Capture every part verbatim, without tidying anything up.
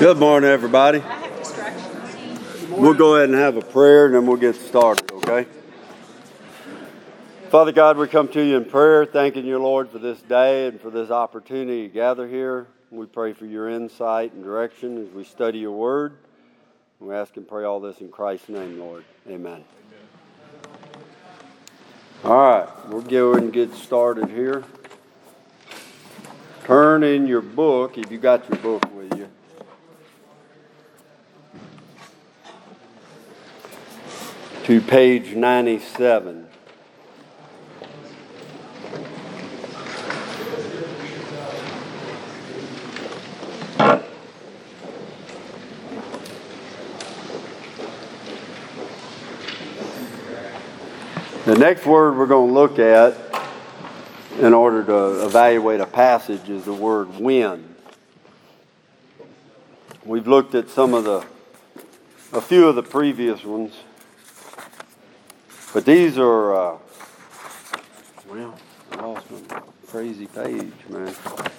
Good morning, everybody. We'll go ahead and have a prayer, and then we'll get started, okay? Father God, we come to you in prayer, thanking you, Lord, for this day and for this opportunity to gather here. We pray for your insight and direction as we study your word. We ask and pray all this in Christ's name, Lord. Amen. All right, we'll go and get started here. Turn in your book, if you got your book with you. To page ninety-seven. The next word we're going to look at in order to evaluate a passage is the word when. We've looked at some of the, a few of the previous ones, but these are, uh, well, I lost my crazy page, man.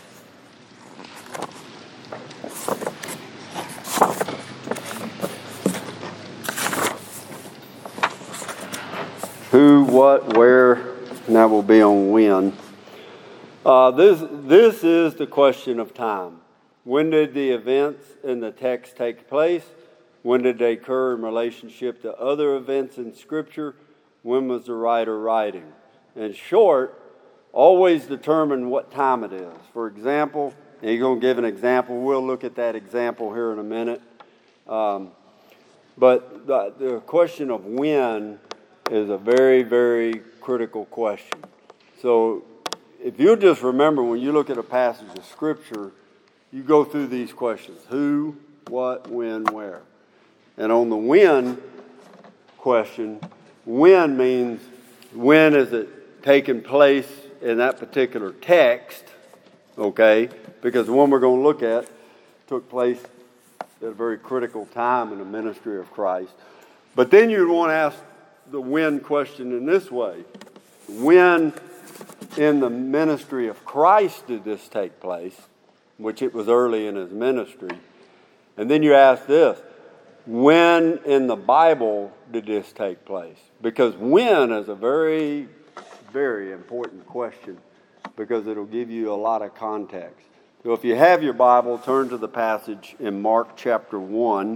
Who, what, where, and that will be on when. Uh, this, this is the question of time. When did the events in the text take place? When did they occur in relationship to other events in Scripture? When was the writer writing? In short, always determine what time it is. For example, and you're going to give an example. We'll look at that example here in a minute. Um, but the, the question of when is a very, very critical question. So if you'll just remember, when you look at a passage of Scripture, you go through these questions. Who, what, when, where. And on the when question, when means when is it taking place in that particular text, okay? Because the one we're going to look at took place at a very critical time in the ministry of Christ. But then you'd want to ask the when question in this way. When in the ministry of Christ did this take place? Which it was early in his ministry. And then you ask this. When in the Bible did this take place? Because when is a very, very important question because it'll give you a lot of context. So if you have your Bible, turn to the passage in Mark chapter one.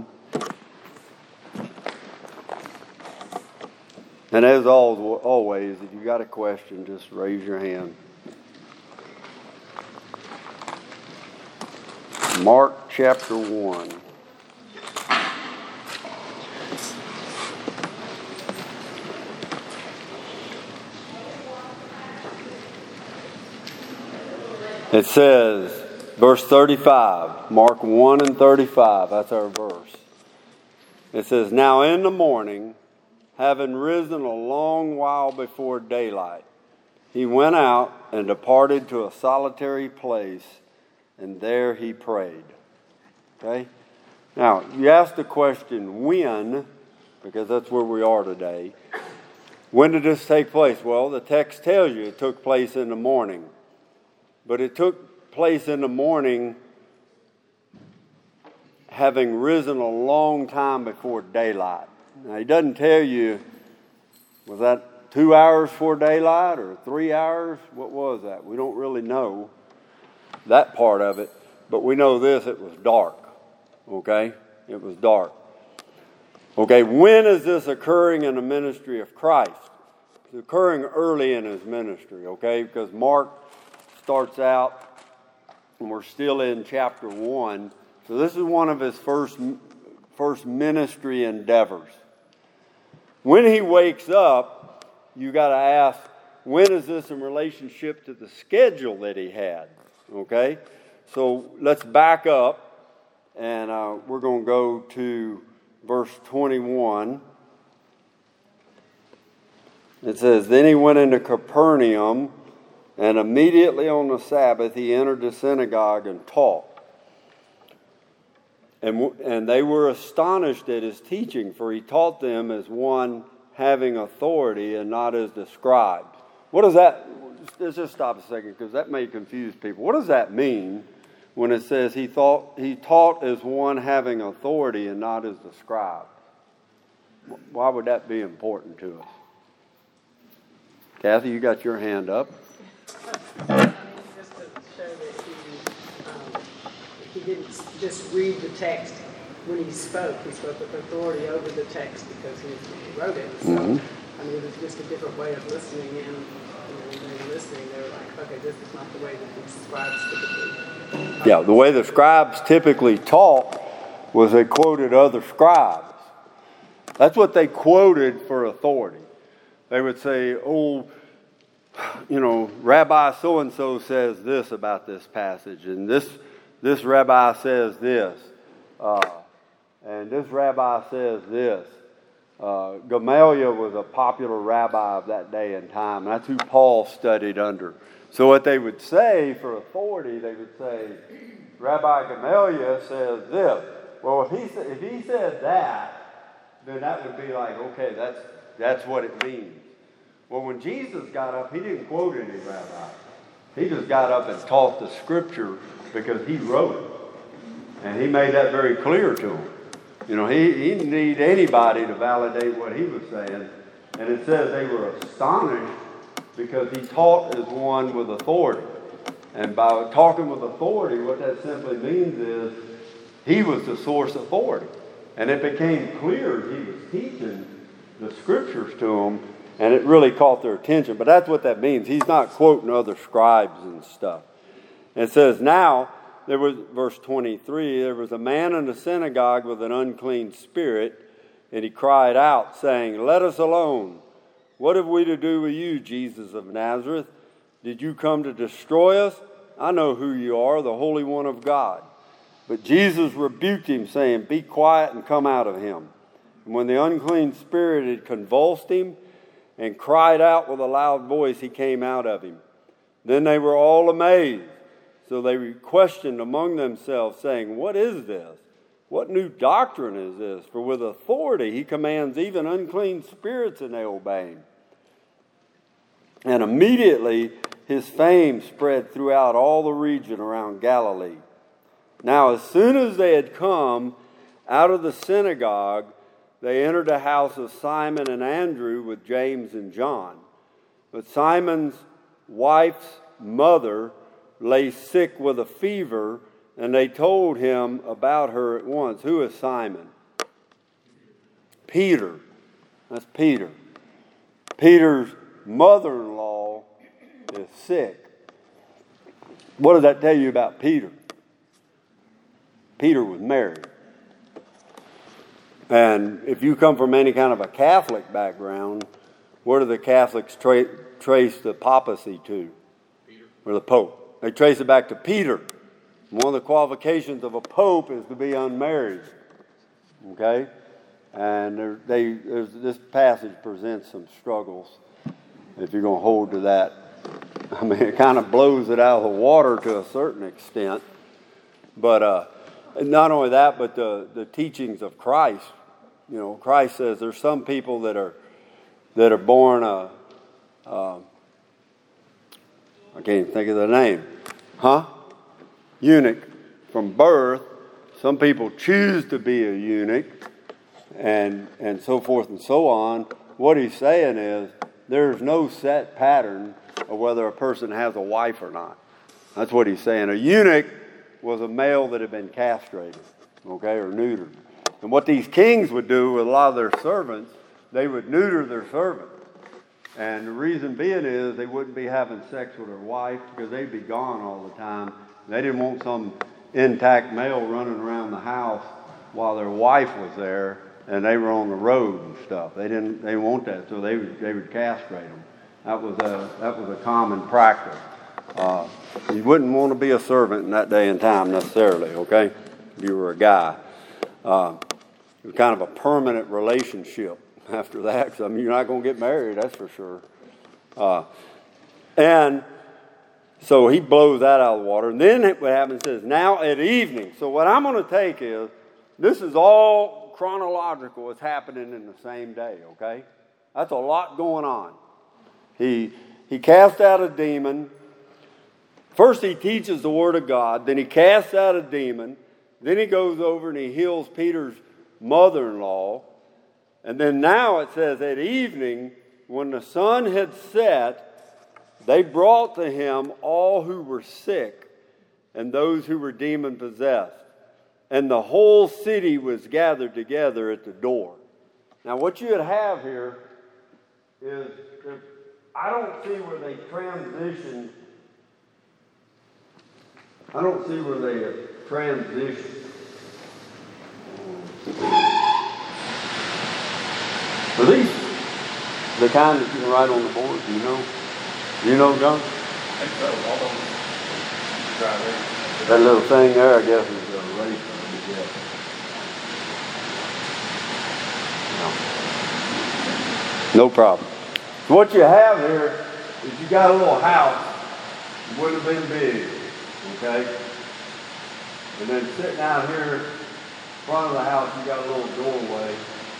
And as always, if you got a question, just raise your hand. Mark chapter one. It says, verse thirty-five, Mark one and thirty-five, that's our verse. It says, now in the morning, having risen a long while before daylight, he went out and departed to a solitary place, and there he prayed. Okay? Now, you ask the question, when, because that's where we are today. When did this take place? Well, the text tells you it took place in the morning. But it took place in the morning having risen a long time before daylight. Now, he doesn't tell you, was that two hours before daylight or three hours? What was that? We don't really know that part of it. But we know this, it was dark. Okay? It was dark. Okay, when is this occurring in the ministry of Christ? It's occurring early in his ministry, okay? Because Mark starts out, and we're still in chapter one. So this is one of his first, first ministry endeavors. When he wakes up, you got to ask, when is this in relationship to the schedule that he had? Okay? So let's back up, and uh, we're going to go to verse twenty-one. It says, then he went into Capernaum, and immediately on the Sabbath he entered the synagogue and taught. And, and they were astonished at his teaching, for he taught them as one having authority and not as the scribes. What does that, let's just stop a second because that may confuse people. What does that mean when it says he thought he taught as one having authority and not as the scribe. Why would that be important to us? Kathy, you got your hand up. Just to show that he, um, he didn't just read the text when he spoke. He spoke with authority over the text because he wrote it. So, mm-hmm. I mean, it was just a different way of listening. And you know, when they were listening, they were like, okay, this is not the way that these scribes typically. Yeah, the way the scribes typically taught was they quoted other scribes. That's what they quoted for authority. They would say, oh, you know, Rabbi so-and-so says this about this passage, and this this rabbi says this, uh, and this rabbi says this. Uh, Gamaliel was a popular rabbi of that day and time. That's who Paul studied under. So what they would say for authority, they would say, Rabbi Gamaliel says this. Well, if he if he said that, then that would be like, okay, that's that's what it means. Well, when Jesus got up, he didn't quote any rabbi. He just got up and taught the scripture because he wrote it. And he made that very clear to them. You know, he, he didn't need anybody to validate what he was saying. And it says they were astonished because he taught as one with authority. And by talking with authority, what that simply means is he was the source authority. And it became clear he was teaching the scriptures to them, and it really caught their attention. But that's what that means. He's not quoting other scribes and stuff. And it says, now, there was, verse twenty-three, there was a man in the synagogue with an unclean spirit, and he cried out, saying, let us alone. What have we to do with you, Jesus of Nazareth? Did you come to destroy us? I know who you are, the Holy One of God. But Jesus rebuked him, saying, be quiet and come out of him. And when the unclean spirit had convulsed him and cried out with a loud voice, he came out of him. Then they were all amazed. So they questioned among themselves, saying, what is this? What new doctrine is this? For with authority he commands even unclean spirits, and they obey him. And immediately his fame spread throughout all the region around Galilee. Now, as soon as they had come out of the synagogue, they entered the house of Simon and Andrew with James and John. But Simon's wife's mother lay sick with a fever, and they told him about her at once. Who is Simon? Peter. That's Peter. Peter's mother-in-law is sick. What does that tell you about Peter? Peter was married. And if you come from any kind of a Catholic background, where do the Catholics tra- trace the papacy to? Peter. Or the Pope. They trace it back to Peter. One of the qualifications of a pope is to be unmarried. Okay? And there, they, this passage presents some struggles if you're going to hold to that. I mean, it kind of blows it out of the water to a certain extent. But uh, not only that, but the, the teachings of Christ. You know, Christ says there's some people that are that are born a, uh, I can't even think of the name, huh? Eunuch from birth. Some people choose to be a eunuch, and and so forth and so on. What he's saying is there's no set pattern of whether a person has a wife or not. That's what he's saying. A eunuch was a male that had been castrated, okay, or neutered. And what these kings would do with a lot of their servants, they would neuter their servants. And the reason being is they wouldn't be having sex with their wife because they'd be gone all the time. They didn't want some intact male running around the house while their wife was there and they were on the road and stuff. They didn't. They want that, so they would they would castrate them. That was a that was a common practice. Uh, you wouldn't want to be a servant in that day and time necessarily. Okay, if you were a guy. Uh, it was kind of a permanent relationship after that, because I mean, you're not going to get married, that's for sure. Uh, and so he blows that out of the water. And then what happens is, now at evening. So what I'm going to take is, this is all chronological. It's happening in the same day, okay? That's a lot going on. He, he cast out a demon first he teaches the Word of God, then he casts out a demon, then he goes over and he heals Peter's mother-in-law. And then now it says at evening, when the sun had set, they brought to him all who were sick and those who were demon-possessed. And the whole city was gathered together at the door. Now what you would have here is, I don't see where they transitioned. I don't see where they transitioned. Are these the kind that you can write on the board? Do you know? Do you know, John? I think so. All those drivers. That little thing there, I guess, is a race. No. No problem. So what you have here is you got a little house. It wouldn't have been big, okay? And then sitting out here in front of the house, you got a little doorway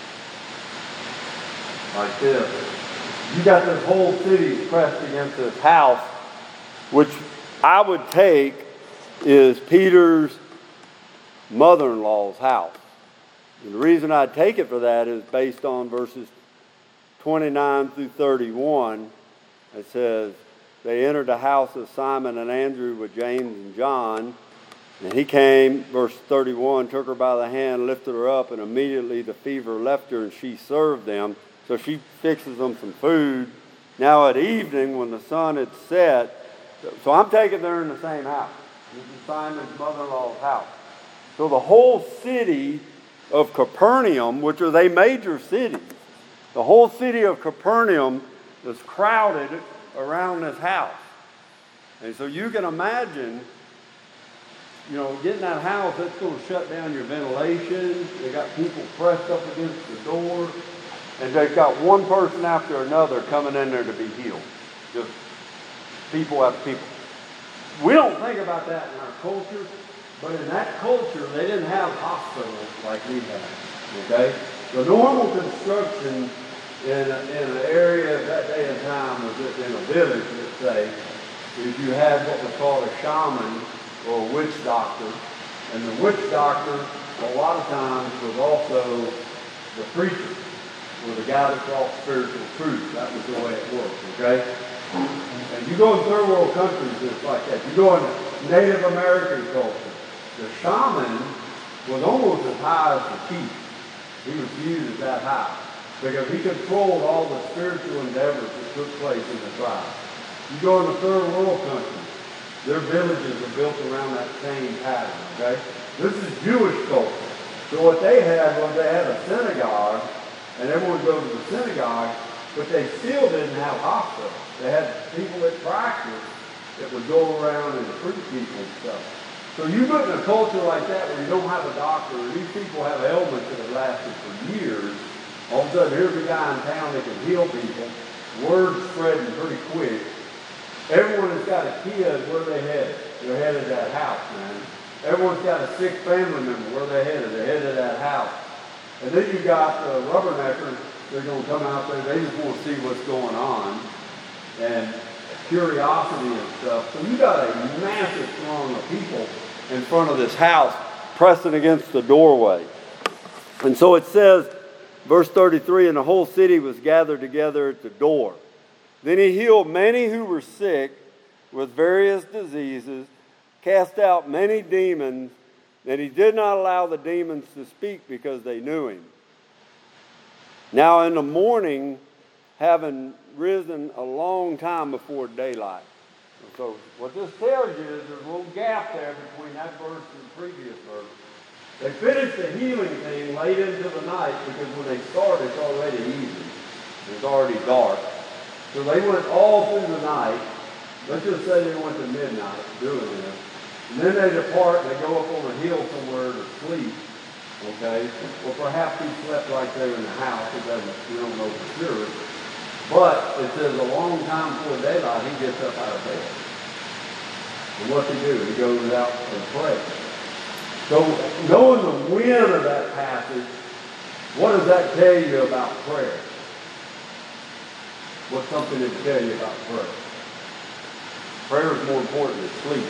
like this. You got this whole city pressed against this house, which I would take is Peter's mother-in-law's house. And the reason I take it for that is based on verses twenty-nine through thirty-one. It says, they entered the house of Simon and Andrew with James and John. And he came, verse thirty-one, took her by the hand, lifted her up, and immediately the fever left her, and she served them. So she fixes them some food. Now at evening, when the sun had set, so I'm taking they're in the same house. This is Simon's mother-in-law's house. So the whole city of Capernaum, which are they major cities, the whole city of Capernaum is crowded around this house. And so you can imagine, you know, getting that house, that's going to shut down your ventilation. They got people pressed up against the door. And they've got one person after another coming in there to be healed. Just people after people. We don't think about that in our culture, but in that culture, they didn't have hospitals like we have. Okay? The normal construction in, a, in an area of that day and time was in a village, let's say, is you had what was called a shaman or a witch doctor. And the witch doctor, a lot of times, was also the preacher, or the guy that brought spiritual truth. That was the way it worked, okay? And you go in third world countries, it's like that. You go in Native American culture, the shaman was almost as high as the chief. He was viewed as that high because he controlled all the spiritual endeavors that took place in the tribe. You go in the third world countries, their villages are built around that same pattern, okay? This is Jewish culture. So what they had was they had a synagogue, and everyone would go to the synagogue, but they still didn't have hospitals. They had people that practiced that would go around and treat people and stuff. So you put in a culture like that where you don't have a doctor, and these people have ailments that have lasted for years. All of a sudden, here's a guy in town that can heal people. Word's spreading pretty quick. Everyone that's got a kid, where they headed? They're headed to that house, man. Everyone's got a sick family member, where they headed? They're headed to that house. And then you got the rubberneckers, they're going to come out there, they just want to see what's going on, and curiosity and stuff. So you got a massive throng of people in front of this house, pressing against the doorway. And so it says, verse thirty-three, and the whole city was gathered together at the door. Then he healed many who were sick with various diseases, cast out many demons, and he did not allow the demons to speak because they knew him. Now in the morning, having risen a long time before daylight. So what this tells you is there's a little gap there between that verse and the previous verse. They finished the healing thing late into the night because when they start, it's already evening. It's already dark. So they went all through the night. Let's just say they went to midnight doing this. And then they depart, they go up on a hill somewhere to sleep, okay? Well, perhaps he slept right there in the house. It doesn't, we don't know for sure. But it says a long time before daylight, he gets up out of bed. And what's he do? He goes out and prays. So knowing the wind of that passage, what does that tell you about prayer? What's something to tell you about prayer? Prayer is more important than sleep.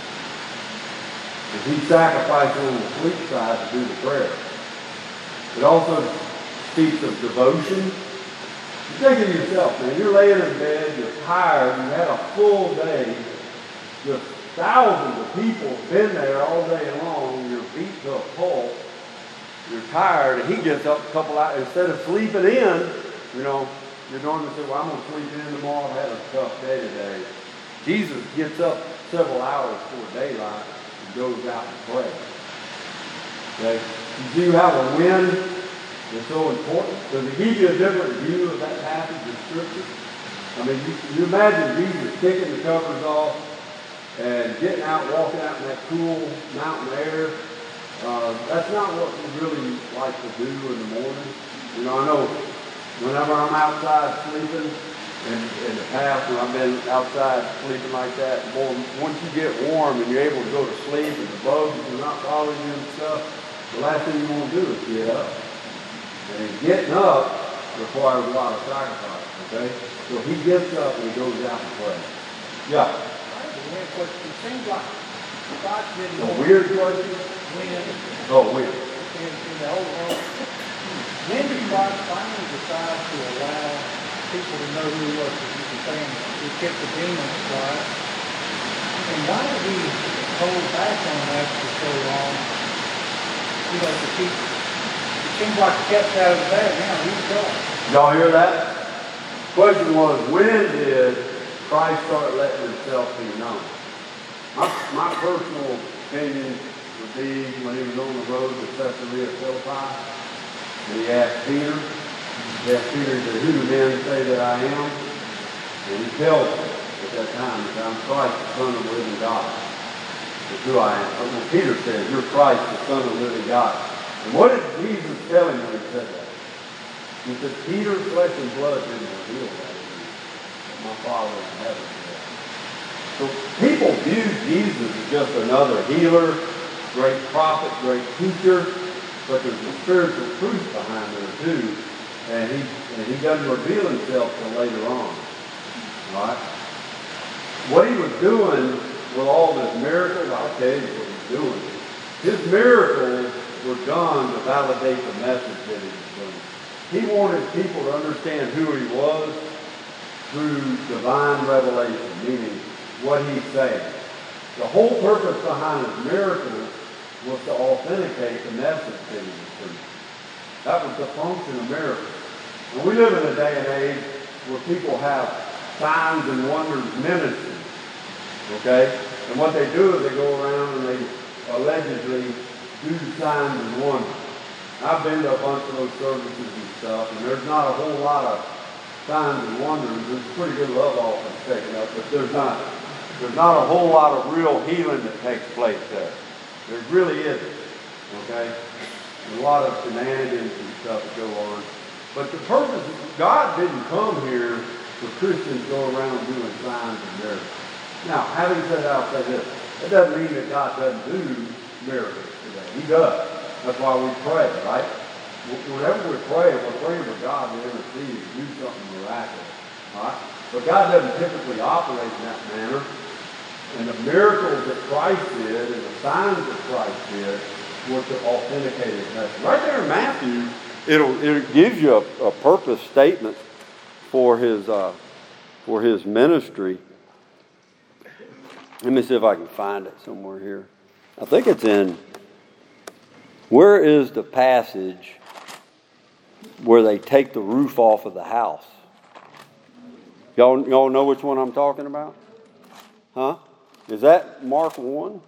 And he sacrificed on the sleep side to do the prayer. It also speaks of devotion. You think of yourself, man. You're laying in bed, you're tired, you had a full day, just thousands of people have been there all day long, you're beat to a pulp, you're tired, and he gets up a couple hours, instead of sleeping in, you know, you're normally say, well, I'm going to sleep in tomorrow, I've had a tough day today. Jesus gets up several hours before daylight and goes out and prays. Okay? You do have a win that's so important. Does it give you a different view of that passage of Scripture? I mean, you, you imagine Jesus kicking the covers off and getting out, walking out in that cool mountain air. Uh, that's not what we really like to do in the morning. You know, I know whenever I'm outside sleeping, in, in the past when I've been outside sleeping like that, boy, once you get warm and you're able to go to sleep and the bugs are not bothering you and stuff, the last thing you want to do is get up. And getting up requires a lot of sacrifice, okay? So he gets up and he goes out and prays. Yeah. It seems like God didn't A weird question? win. Oh, weird. In, in the old world, when did God finally decide to allow people to know who he was? Because you can say he kept the demons quiet. And why did he hold back on that for so long? You know, to keep, it seems like the cat's out of the bag now. He's God. Y'all hear that? Question was, when did Christ start letting himself be known? My, my personal opinion would be when he was on the road to Caesarea Philippi, and he asked Peter, he asked Peter, he said, who do men say that I am? And he tells him at that time, he said, I'm Christ, the Son of the living God. That's who I am. Well, Peter says, you're Christ, the Son of the living God. And what did Jesus tell him when he said that? He said, Peter, flesh and blood didn't reveal that to you. My Father in heaven did. So people view Jesus as just another healer, great prophet, great teacher, but there's a spiritual truth behind there too. And he and he doesn't reveal himself till later on. Right? What he was doing with all this miracles, I'll tell you what he's doing. His miracles were done to validate the message that he was doing. He wanted people to understand who he was through divine revelation, meaning what he's saying. The whole purpose behind his miracles was to authenticate the message that he was preaching. That was the function of miracles. And we live in a day and age where people have signs and wonders ministries. Okay? And what they do is they go around and they allegedly do signs and wonders. I've been to a bunch of those services and stuff, and there's not a whole lot of signs and wonders. There's a pretty good love offering taken up, but there's not there's not a whole lot of real healing that takes place there. There really isn't. Okay? There's a lot of shenanigans and stuff that go on. But the purpose, God didn't come here for Christians to go around doing signs and miracles. Now, having said that, I'll say this. That doesn't mean that God doesn't do miracles today. He does. That's why we pray, right? Whenever we pray, we're praying for God to intercede and do something miraculous. Right? But God doesn't typically operate in that manner. And the miracles that Christ did and the signs that Christ did were to authenticate his message. Right there in Matthew, it'll it gives you a, a purpose statement for his uh, for his ministry. Let me see if I can find it somewhere here. I think it's in. Where is the passage where they take the roof off of the house? Y'all, y'all know which one I'm talking about? Huh? Is that Mark one?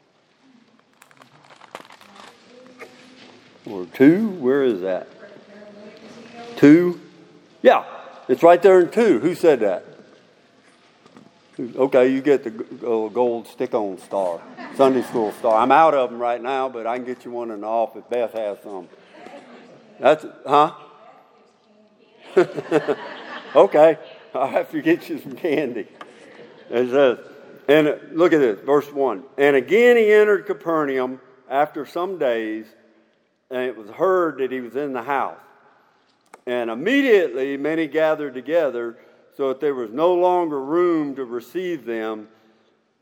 Or two? Where is that? two? Yeah, it's right there in two. Who said that? Okay, you get the gold stick-on star, Sunday school star. I'm out of them right now, but I can get you one in the office. Beth has some. That's, huh? Okay, I'll have to get you some candy. It says, and look at this, verse one. And again he entered Capernaum after some days, and it was heard that he was in the house. And immediately many gathered together, so that there was no longer room to receive them,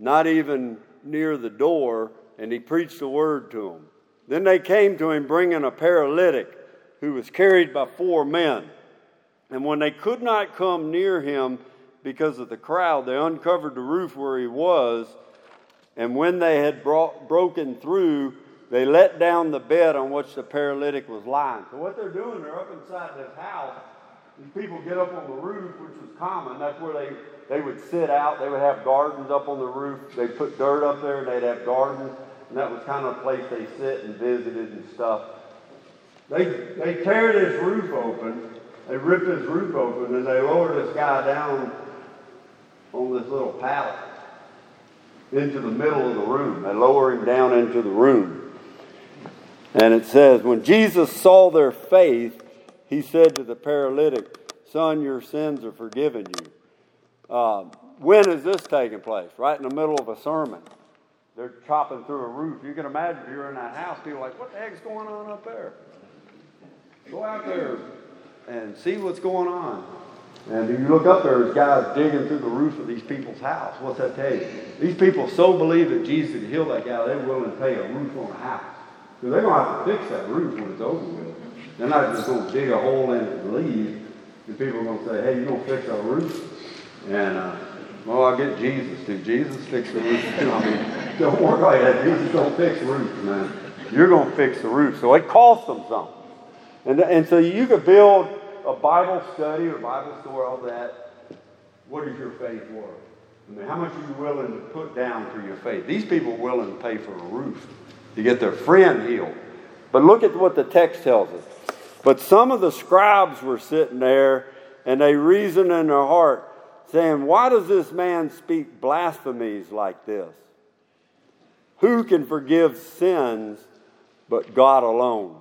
not even near the door, and he preached the word to them. Then they came to him bringing a paralytic who was carried by four men. And when they could not come near him because of the crowd, they uncovered the roof where he was. And when they had brought, broken through, they let down the bed on which the paralytic was lying. So what they're doing, they're up inside this house. These people get up on the roof, which was common. That's where they, they would sit out. They would have gardens up on the roof. They'd put dirt up there, and they'd have gardens. And that was kind of a place they sit and visited and stuff. They, they tear this roof open. They rip this roof open, and they lower this guy down on this little pallet into the middle of the room. They lower him down into the room. And it says, when Jesus saw their faith, he said to the paralytic, "Son, your sins are forgiven you." Uh, when is this taking place? Right in the middle of a sermon. They're chopping through a roof. You can imagine if you're in that house, people are like, what the heck's going on up there? Go out there and see what's going on. And if you look up there, there's guys digging through the roof of these people's house. What's that tell you? These people so believe that Jesus could heal that guy, they're willing to pay a roof on a house. Because they're going to have to fix that roof when it's over with. They're not just going to dig a hole in it and leave. The people are going to say, hey, you're going to fix our roof? And, uh, well, I'll get Jesus to. Jesus fix the roof. I mean, don't work like that. Jesus don't fix the roof, man. You're going to fix the roof. So it costs them something. And, and so you could build a Bible study or Bible store, all that. What is your faith worth? I mean, how much are you willing to put down for your faith? These people are willing to pay for a roof to get their friend healed. But look at what the text tells us. But some of the scribes were sitting there, and they reasoned in their heart, saying, why does this man speak blasphemies like this? Who can forgive sins but God alone?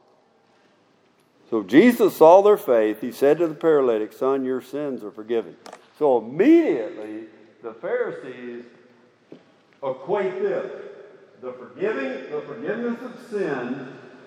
So Jesus saw their faith. He said to the paralytic, son, your sins are forgiven. So immediately, the Pharisees equate this. The forgiving, the forgiveness of sin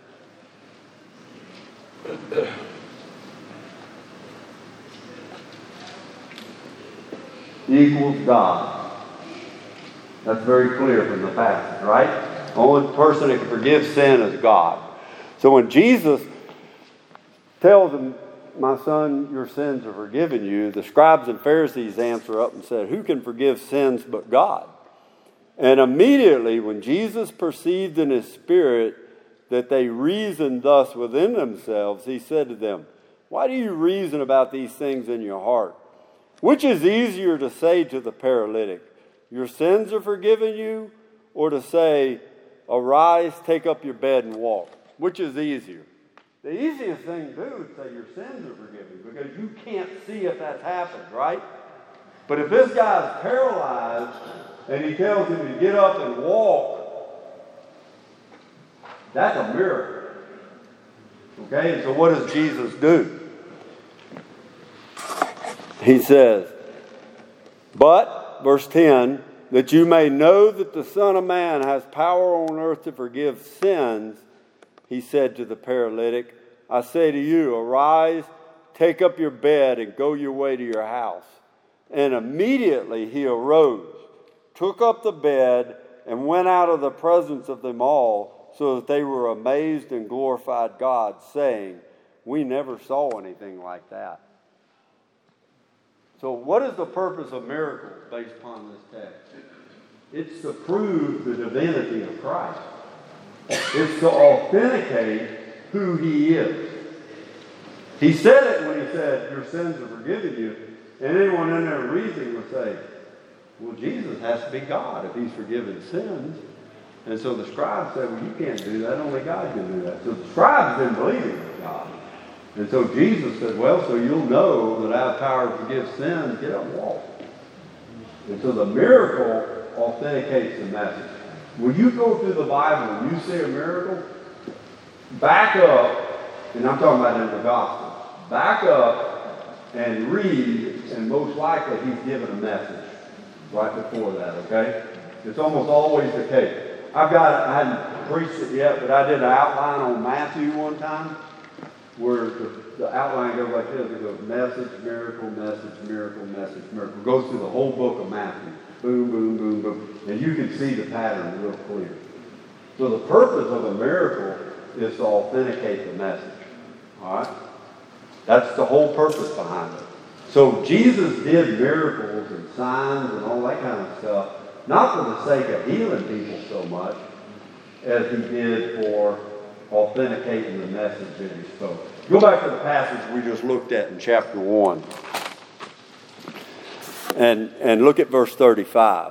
equals God. That's very clear from the passage, right? The only person that can forgive sin is God. So when Jesus tells them, my son, your sins are forgiven you, the scribes and Pharisees answer up and said, who can forgive sins but God? And immediately when Jesus perceived in his spirit that they reasoned thus within themselves, he said to them, why do you reason about these things in your heart? Which is easier to say to the paralytic, your sins are forgiven you, or to say, arise, take up your bed and walk? Which is easier? The easiest thing to do is say your sins are forgiven, because you can't see if that's happened, right? But if this guy's paralyzed and he tells him to get up and walk, that's a miracle. Okay, so what does Jesus do? He says, but, verse ten, that you may know that the Son of Man has power on earth to forgive sins, he said to the paralytic, I say to you, arise, take up your bed, and go your way to your house. And immediately he arose, took up the bed, and went out of the presence of them all, so that they were amazed and glorified God, saying, we never saw anything like that. So what is the purpose of miracles based upon this text? It's to prove the divinity of Christ. It's to authenticate who he is. He said it when he said, your sins are forgiven you. And anyone in there reasoning would say, well, Jesus has to be God if he's forgiven sins. And so the scribes said, well, you can't do that. Only God can do that. So the scribes didn't believe it was God. And so Jesus said, well, so you'll know that I have power to forgive sins. Get up and walk. And so the miracle authenticates the message. When you go through the Bible and you see a miracle, back up, and I'm talking about in the gospel, back up and read, and most likely he's given a message right before that, okay? It's almost always the case. I've got, I hadn't preached it yet, but I did an outline on Matthew one time, where the, the outline goes like this. It goes message, miracle, message, miracle, message, miracle. It goes through the whole book of Matthew. boom, boom, boom, boom. And you can see the pattern real clear. So the purpose of a miracle is to authenticate the message. All right? That's the whole purpose behind it. So Jesus did miracles and signs and all that kind of stuff, not for the sake of healing people so much, as he did for authenticating the message that he spoke. Go back to the passage we just looked at in chapter one. And, and look at verse thirty-five.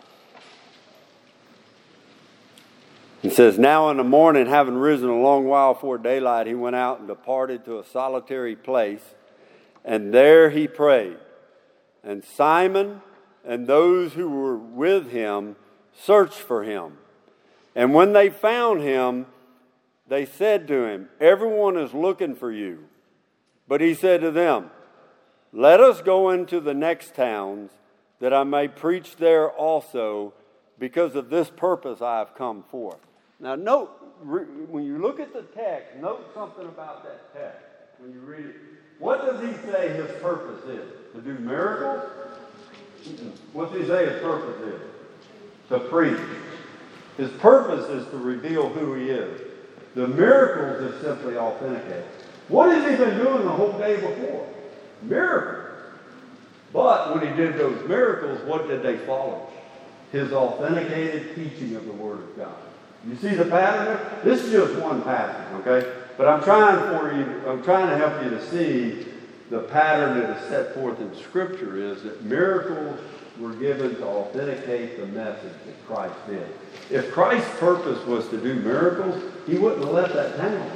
It says, "Now in the morning, having risen a long while before daylight, he went out and departed to a solitary place, and there he prayed. And Simon and those who were with him searched for him. And when they found him, they said to him, 'Everyone is looking for you.' But he said to them, 'Let us go into the next towns, that I may preach there also, because of this purpose I have come forth.'" Now note, when you look at the text, note something about that text. When you read it, what does he say his purpose is? To do miracles? What does he say his purpose is? To preach. His purpose is to reveal who he is. The miracles is simply authenticate. What has he been doing the whole day before? Miracles. But when he did those miracles, what did they follow? His authenticated teaching of the Word of God. You see the pattern there? This is just one passage, okay? But I'm trying for you, I'm trying to help you to see the pattern that is set forth in Scripture is that miracles were given to authenticate the message that Christ did. If Christ's purpose was to do miracles, he wouldn't have left that town.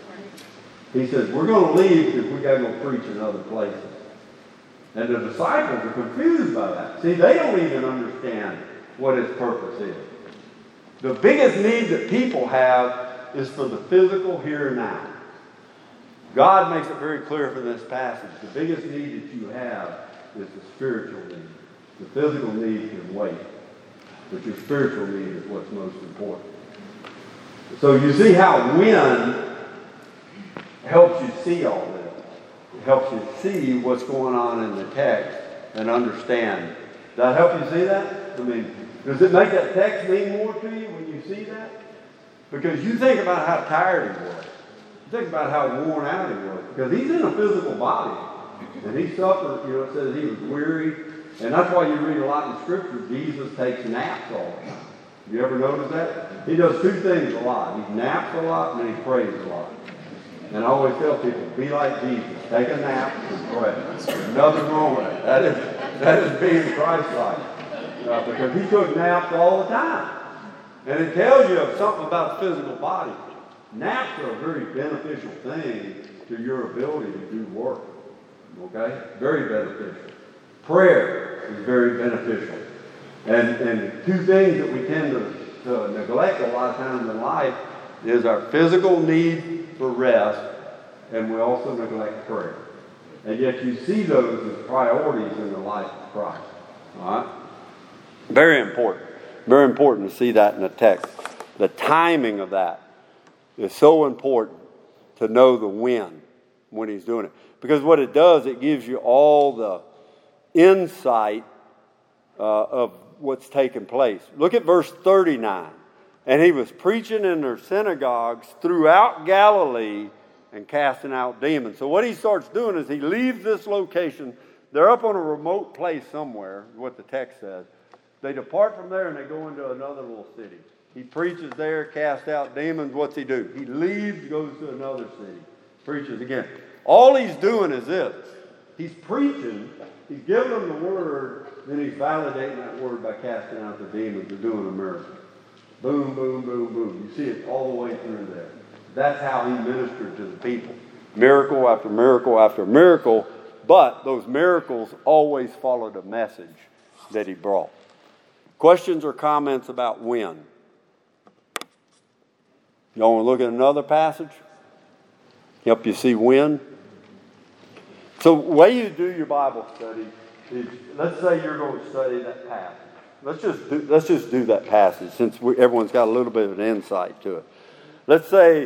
He says, we're going to leave because we got to go preach in other places. And the disciples are confused by that. See, they don't even understand what his purpose is. The biggest need that people have is for the physical here and now. God makes it very clear from this passage. The biggest need that you have is the spiritual need. The physical need can wait. But your spiritual need is what's most important. So you see how when helps you see all this. It helps you see what's going on in the text and understand. Does that help you see that? I mean, does it make that text mean more to you when you see that? Because you think about how tired he was. You think about how worn out he was. Because he's in a physical body. And he suffered, you know, it says he was weary. And that's why you read a lot in Scripture, Jesus takes naps all the time. You ever notice that? He does two things a lot. He naps a lot and then he prays a lot. And I always tell people, be like Jesus. Take a nap and pray. There's nothing wrong with it. That is, that is being Christ-like. Uh, because he took naps all the time. And it tells you something about the physical body. Naps are a very beneficial thing to your ability to do work. Okay? Very beneficial. Prayer is very beneficial. And, and two things that we tend to, to neglect a lot of times in life is our physical need for rest, and we also neglect prayer. And yet you see those as priorities in the life of Christ. All right? Very important. Very important to see that in the text. The timing of that is so important to know the when, when he's doing it. Because what it does, it gives you all the insight uh, of what's taking place. Look at verse thirty-nine. And he was preaching in their synagogues throughout Galilee and casting out demons. So what he starts doing is he leaves this location. They're up on a remote place somewhere, what the text says. They depart from there and they go into another little city. He preaches there, casts out demons. What's he do? He leaves, goes to another city, preaches again. All he's doing is this. He's preaching. He's giving them the word. Then he's validating that word by casting out the demons and doing a miracle. Boom, boom, boom, boom. You see it all the way through there. That's how he ministered to the people. Miracle after miracle after miracle. But those miracles always followed a message that he brought. Questions or comments about when? Y'all want to look at another passage? Help you see when? So the way you do your Bible study is, let's say you're going to study that passage. Let's just do, let's just do that passage since we, everyone's got a little bit of an insight to it. Let's say,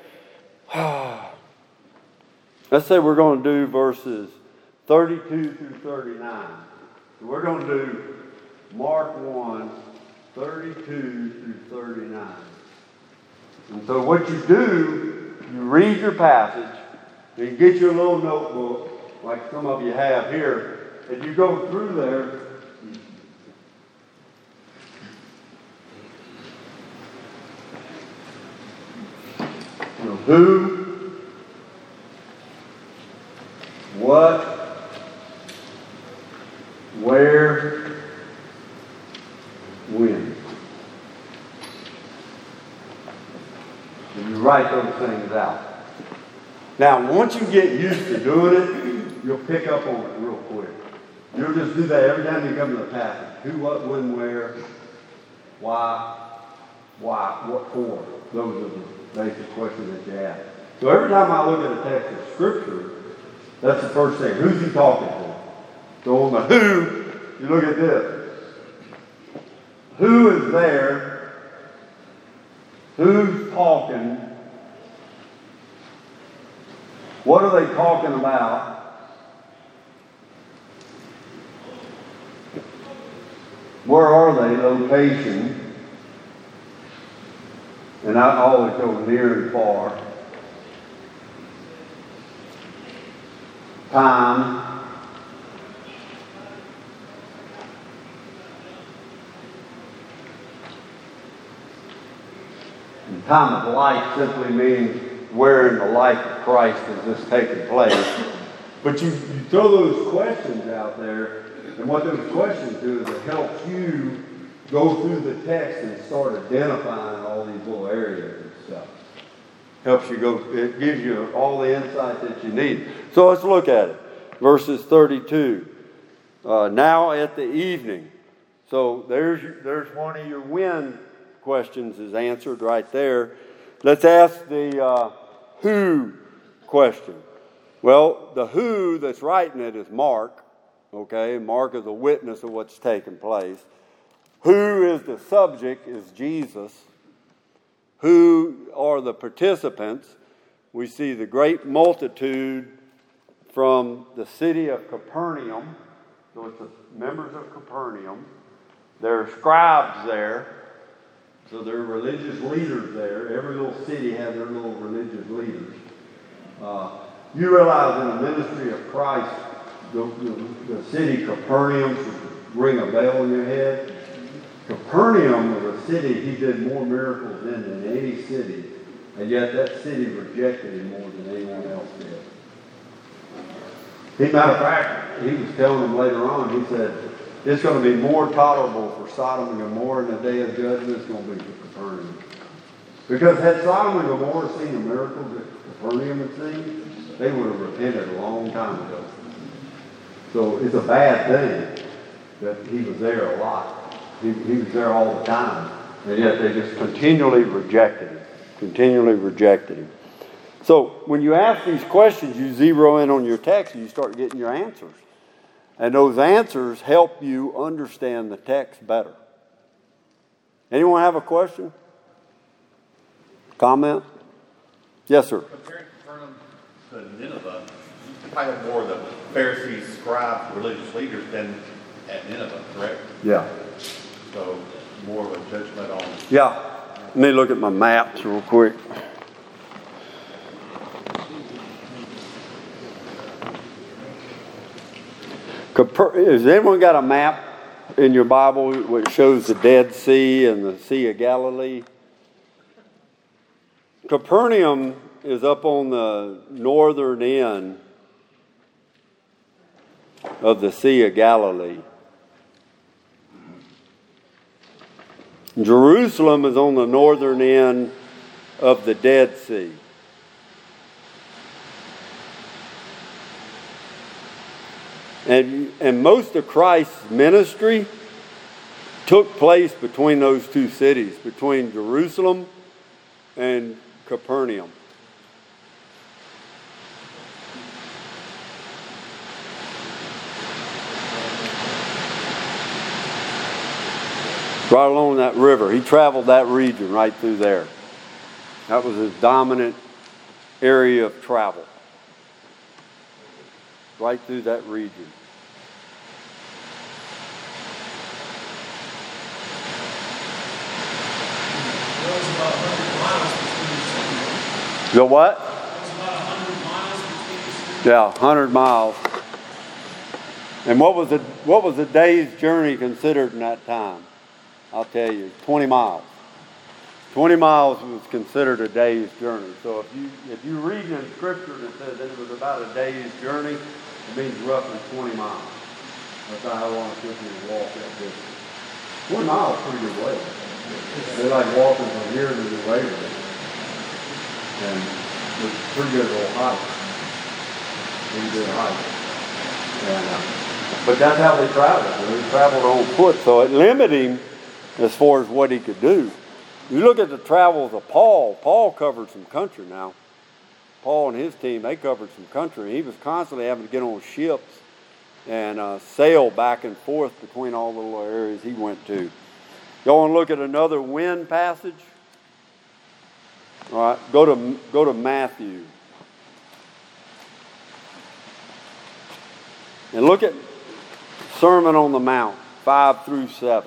let's say we're going to do verses thirty-two through thirty-nine. So we're going to do Mark one, thirty-two through thirty-nine. And so what you do, you read your passage, and you get your little notebook, like some of you have here, and you go through there. You know, who, what, where, when. And you write those things out. Now, once you get used to doing it, you'll pick up on it real quick. You'll just do that every time you come to the passage. Who, what, when, where, why, why, what for. Those are the basic questions that you ask. So every time I look at a text of Scripture, that's the first thing. Who's he talking to? So on the who, you look at this. Who is there? Who's talking? What are they talking about? Where are they? Location. And I always go near and far. Time. And time of life simply means where in the life of Christ is this taking place. But you, you throw those questions out there, and what those questions do is it helps you go through the text and start identifying all these little areas and stuff. Helps you go, it gives you all the insight that you need. So let's look at it. Verses thirty-two. Uh, now at the evening. So there's, there's one of your when questions is answered right there. Let's ask the uh, who question. Well, the who that's writing it is Mark. Okay, Mark is a witness of what's taking place. Who is the subject is Jesus. Who are the participants? We see the great multitude from the city of Capernaum. So it's the members of Capernaum. There are scribes there. So there are religious leaders there. Every little city has their little religious leaders. Uh, you realize in the ministry of Christ, the, the, the city Capernaum should ring a bell in your head. Capernaum was a city he did more miracles in than any city, and yet that city rejected him more than anyone else did. As a matter of fact, he was telling them later on, he said, it's going to be more tolerable for Sodom and Gomorrah in the day of judgment, it's going to be for Capernaum. Because had Sodom and Gomorrah seen the miracles that Capernaum had seen, they would have repented a long time ago. So it's a bad thing that he was there a lot. He, he was there all the time. And yet they just continually rejected him. Continually rejected him. So when you ask these questions, you zero in on your text and you start getting your answers. And those answers help you understand the text better. Anyone have a question? Comment? Yes, sir. Comparing Capernaum to Nineveh, you probably have more of the Pharisees, scribes, religious leaders than at Nineveh, correct? Yeah. So more of a judgment on. Yeah. Let me look at my maps real quick. Has anyone got a map in your Bible which shows the Dead Sea and the Sea of Galilee? Capernaum is up on the northern end of the Sea of Galilee. Jerusalem is on the northern end of the Dead Sea. And, and most of Christ's ministry took place between those two cities, between Jerusalem and Capernaum. Right along that river. He traveled that region right through there. That was his dominant area of travel. Right through that region. was about one hundred miles between the two. The what? That was about one hundred miles between the two. Yeah, one hundred miles. And what was the what was a day's journey considered in that time? I'll tell you, twenty miles. twenty miles was considered a day's journey. So if you if you read in Scripture that says that it was about a day's journey, it means roughly twenty miles. That's how long it took you to walk that distance. twenty miles is a pretty good way. They're like walking from here to the labor. And it's a pretty good little hike. Pretty good hike. And, uh, but that's how they traveled. They traveled on foot. So it limited him as far as what he could do. You look at the travels of Paul. Paul covered some country now. Paul and his team, they covered some country. He was constantly having to get on ships and uh, sail back and forth between all the little areas he went to. Y'all want to look at another wind passage? All right, go to go to Matthew. And look at Sermon on the Mount, five through seven.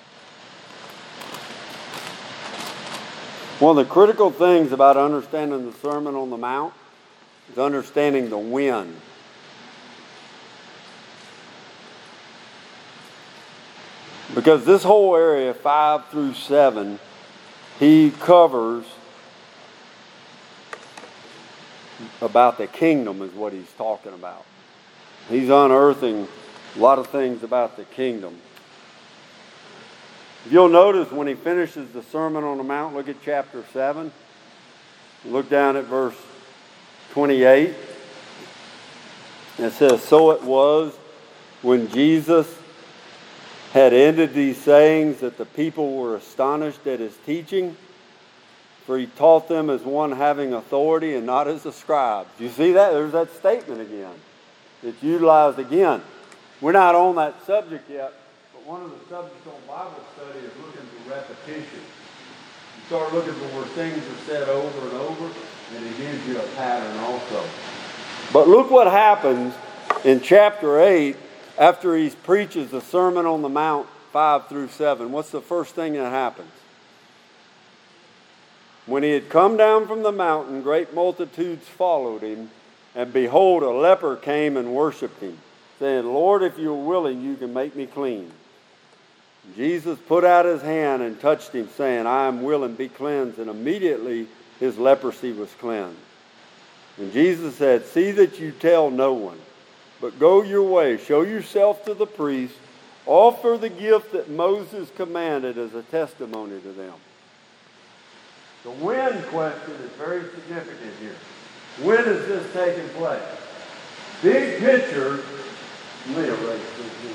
One of the critical things about understanding the Sermon on the Mount is understanding the wind. Because this whole area, five through seven, he covers about the kingdom is what he's talking about. He's unearthing a lot of things about the kingdom. If you'll notice when he finishes the Sermon on the Mount, look at chapter seven. Look down at verse twenty-eight. It says, "So it was when Jesus had ended these sayings that the people were astonished at his teaching, for he taught them as one having authority and not as the scribes." You see that? There's that statement again. It's utilized again. We're not on that subject yet, but one of the subjects on Bible study is looking for repetition. You start looking for where things are said over and over, and it gives you a pattern also. But look what happens in chapter eight after he preaches the Sermon on the Mount five through seven. What's the first thing that happens? When he had come down from the mountain, great multitudes followed him, and behold, a leper came and worshipped him, saying, "Lord, if you are willing, you can make me clean." Jesus put out his hand and touched him, saying, "I am willing, be cleansed." And immediately his leprosy was cleansed. And Jesus said, "See that you tell no one, but go your way, show yourself to the priest, offer the gift that Moses commanded as a testimony to them." The when question is very significant here. When is this taking place? Big picture, let me erase this here.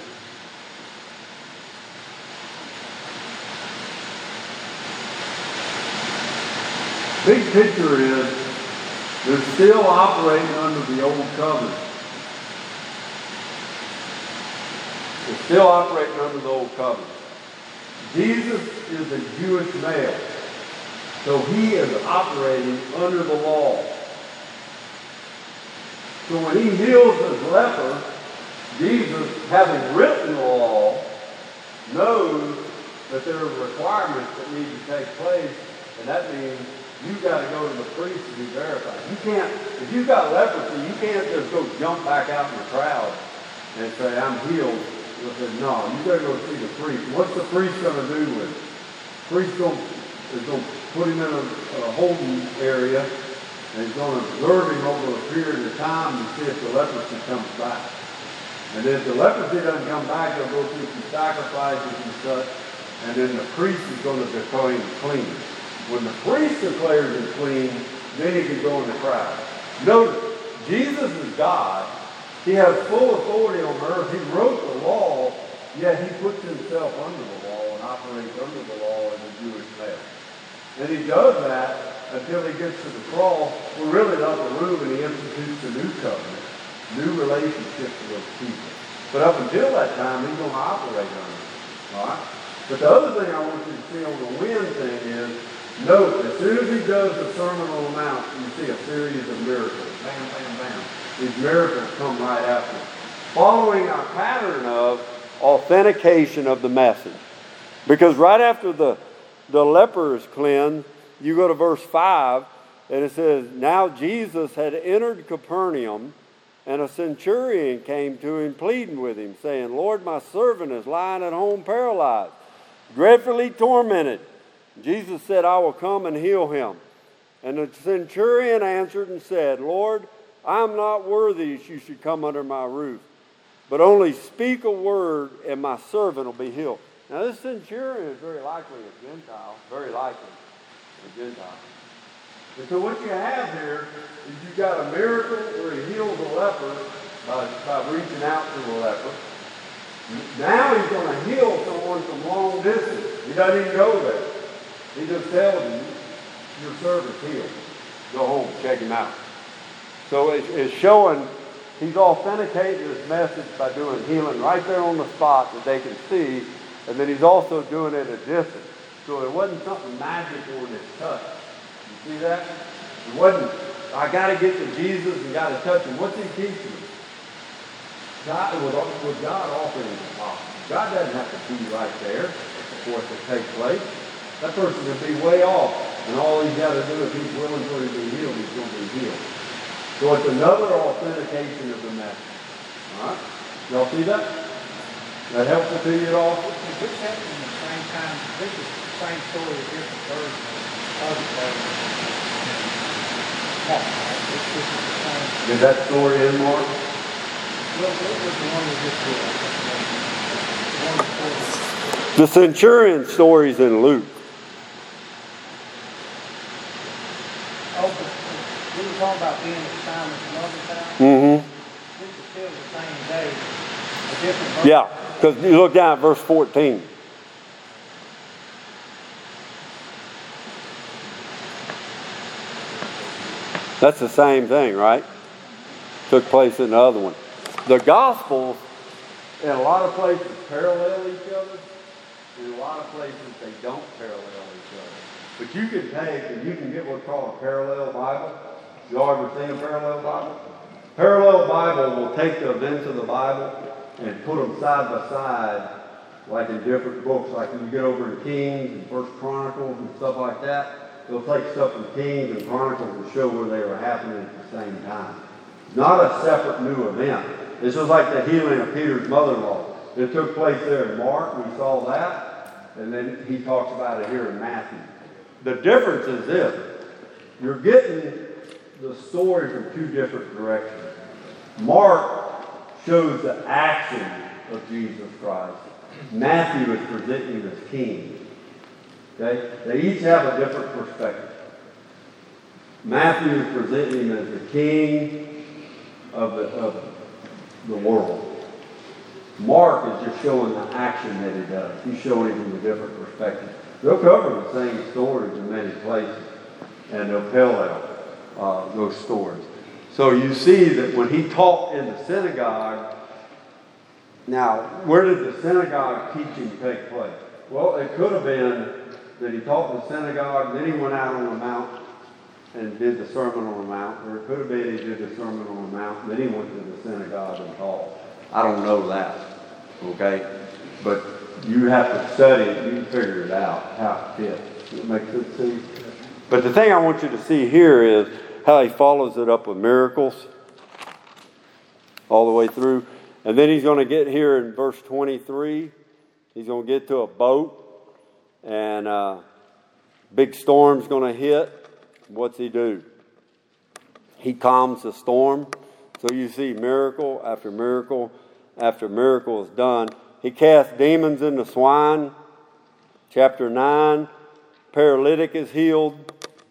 Big picture is they're still operating under the old covenant. They're still operating under the old covenant. Jesus is a Jewish male, so he is operating under the law. So when he heals this leper, Jesus, having written the law, knows that there are requirements that need to take place, and that means you've got to go to the priest to be verified. You can't, if you've got leprosy, you can't just go jump back out in the crowd and say, "I'm healed." He said, "No, you got to go see the priest." What's the priest going to do with it? The priest gonna, is going to put him in a, a holding area, and he's going to observe him over a period of time to see if the leprosy comes back. And if the leprosy doesn't come back, they'll go through some sacrifices and such, and then the priest is going to declare him clean. When the priest declares him clean, then he can go in the crowd. Notice, Jesus is God. He has full authority on earth. He wrote the law, yet he puts himself under the law and operates under the law as a Jewish male. And he does that until he gets to the cross, where really the upper room, and he institutes a new covenant, new relationship with those people. But up until that time, he's going to operate under it. All right? But the other thing I want you to see on the wind thing is, note, as soon as he does the Sermon on the Mount, you see a series of miracles. Bam, bam, bam. These miracles come right after, following our pattern of authentication of the message. Because right after the the leper is cleansed, you go to verse five, and it says, now Jesus had entered Capernaum, and a centurion came to him, pleading with him, saying, Lord, my servant is lying at home paralyzed, dreadfully tormented. Jesus said, I will come and heal him. And the centurion answered and said, Lord, I am not worthy that you should come under my roof, but only speak a word, and my servant will be healed. Now, this centurion is very likely a Gentile, very likely a Gentile. And so what you have here is you've got a miracle where he heals a leper by, by reaching out to a leper. Now he's going to heal someone from long distance. He doesn't even go there. He just tells him, your servant's healed. Go home, check him out. So it, it's showing he's authenticating this message by doing healing right there on the spot that they can see, and then he's also doing it at a distance. So it wasn't something magical in his touch. You see that? It wasn't, I got to get to Jesus and got to touch him. What's he teaching? God, with, with God offering him the power. God doesn't have to be right there for it to take place. That person could be way off, and all he's got to do if he's willing for him to be healed, he's going to be healed. So it's another authentication of the message. All right? Y'all see that? That helpful to you at all? Is this happening at the same time? This is the same story, a different version of the version. Yeah, this, this is the same. Did that story end, Mark? Well, what was the one we just did? The one before. The centurion story's in Luke. Oh, but we were talking about being at Simon's mother's house. Mm-hmm. This is still the same day, a different version. Yeah, because you look down at verse fourteen. That's the same thing, right? Took place in the other one. The Gospels, in a lot of places, parallel each other. In a lot of places, they don't parallel each other. But you can take and you can get what's called a parallel Bible. Y'all ever seen a parallel Bible? Parallel Bible will take the events of the Bible and put them side by side, like in different books. Like when you get over to Kings and First Chronicles and stuff like that, they'll take stuff from Kings and Chronicles and show where they were happening at the same time. Not a separate new event. This was like the healing of Peter's mother-in-law. It took place there in Mark. We saw that. And then he talks about it here in Matthew. The difference is this. You're getting the story from two different directions. Mark shows the action of Jesus Christ. Matthew is presenting him as king. Okay? They each have a different perspective. Matthew is presenting him as the king of the, of the world. Mark is just showing the action that he does. He's showing it from a different perspective. They'll cover the same stories in many places, and they'll parallel uh, those stories. So you see that when he taught in the synagogue, now, where did the synagogue teaching take place? Well, it could have been that he taught in the synagogue, then he went out on the mount and did the Sermon on the Mount, or it could have been he did the Sermon on the Mount, and then he went to the synagogue and taught. I don't know that, okay? But you have to study it. You can figure it out, how it fits. Does it make sense to you? But the thing I want you to see here is how he follows it up with miracles all the way through. And then he's going to get here in verse twenty-three. He's going to get to a boat, and uh, big storm's going to hit. What's he do? He calms the storm. So you see miracle after miracle after miracle is done. He casts demons into swine. Chapter nine, paralytic is healed.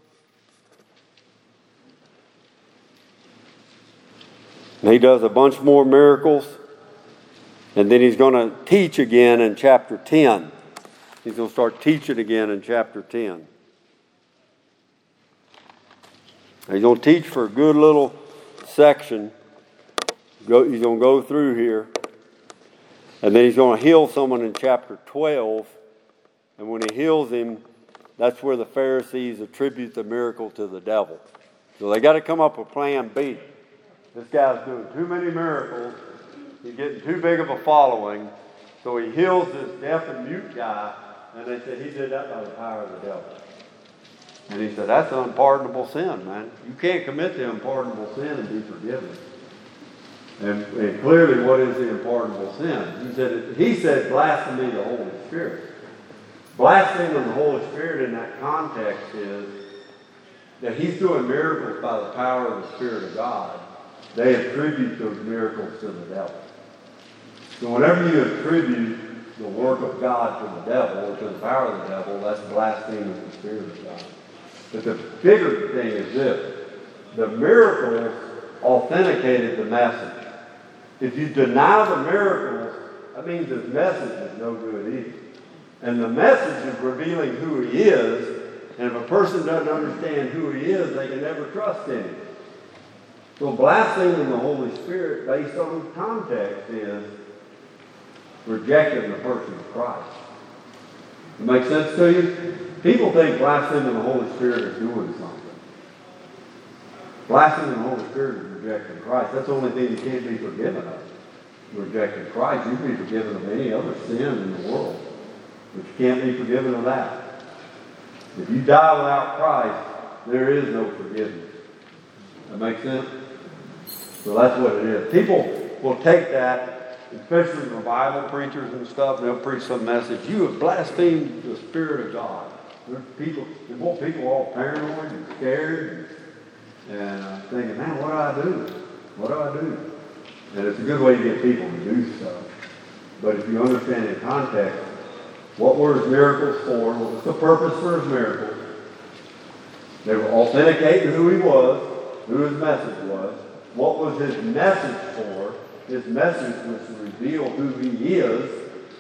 And he does a bunch more miracles. And then he's going to teach again in chapter ten. He's going to start teaching again in chapter ten. He's going to teach for a good little section. Go, he's going to go through here. And then he's going to heal someone in chapter twelve. And when he heals him, that's where the Pharisees attribute the miracle to the devil. So they got to come up with plan B. This guy's doing too many miracles. He's getting too big of a following. So he heals this deaf and mute guy. And they said, he did that by the power of the devil. And he said, that's an unpardonable sin, man. You can't commit the unpardonable sin and be forgiven. And, and clearly, what is the unpardonable sin? He said, he said blasphemy the Holy Spirit. Blaspheming the Holy Spirit in that context is that he's doing miracles by the power of the Spirit of God. They attribute those miracles to the devil. So whenever you attribute the work of God to the devil or to the power of the devil, that's blaspheming the Spirit of God. But the bigger thing is this. The miracles authenticated the message. If you deny the miracles, that means his message is no good either. And the message is revealing who he is. And if a person doesn't understand who he is, they can never trust in him. So blaspheming the Holy Spirit based on context is rejecting the person of Christ. It makes sense to you? People think blaspheming the Holy Spirit is doing something. Blaspheming the Holy Spirit is rejecting Christ. That's the only thing you can't be forgiven of. Rejecting Christ. You can be forgiven of any other sin in the world. But you can't be forgiven of that. If you die without Christ, there is no forgiveness. That makes sense? So that's what it is. People will take that, especially revival preachers and stuff, they'll preach some message. You have blasphemed the Spirit of God. There's people, they want people all paranoid and scared and, and uh, thinking, man, what do I do? What do I do? And it's a good way to get people to do stuff. But if you understand in context, what were his miracles for? What was the purpose for his miracles? They were authenticating who he was, who his message was. What was his message for? His message was to reveal who he is.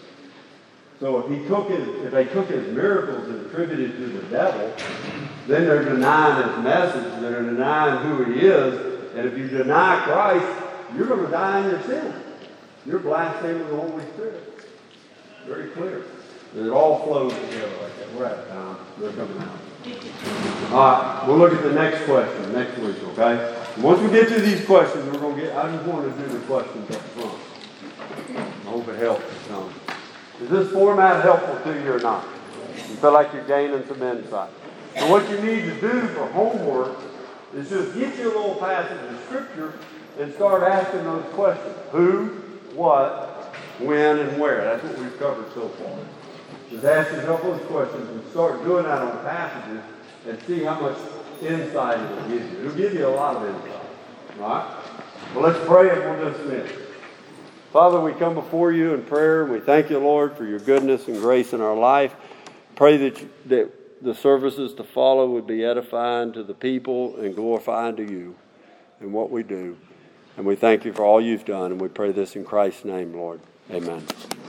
So if he took his, if they took his miracles and attributed to the devil, then they're denying his message. They're denying who he is. And if you deny Christ, you're going to die in your sin. You're blaspheming the Holy Spirit. Very clear. It all flows together like that. We're out of time. They're coming out. All right. We'll look at the next question next week, okay? Once we get to these questions, we're going to get, I just wanted to do the questions up front. I hope it helps some. Is this format helpful to you or not? You feel like you're gaining some insight. So what you need to do for homework is just get you a little passage of Scripture and start asking those questions. Who, what, when, and where. That's what we've covered so far. Just ask yourself those questions and start doing that on passages and see how much insight it will give you. It will give you a lot of insight. All right? Well, let's pray and we'll dismiss. Father, we come before you in prayer. We thank you, Lord, for your goodness and grace in our life. Pray that, you, that the services to follow would be edifying to the people and glorifying to you in what we do. And we thank you for all you've done. And we pray this in Christ's name, Lord. Amen.